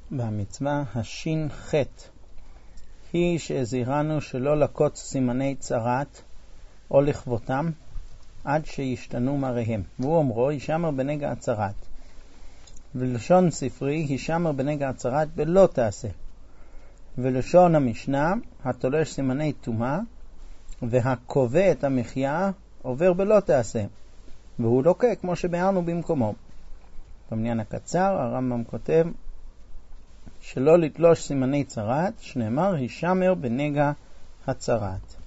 והמצווה השין חטא היא שהזהירנו שלא לקוץ סימני צרת או לכבותם עד שישתנו מראיהם. והוא אומרו, הישמר בנגע הצרת. ולשון ספרי, הישמר בנגע הצרת ולא תעשה. ולשון המשנה, התולש סימני תומה, והקובע את המחיה עובר בלא תעשה. והוא לוקה כמו שבארנו במקומו. במניין הקצר, הרמב"ם כותב, שלא לתלוש סימני צרת, שנאמר, הישמר בנגע הצרת.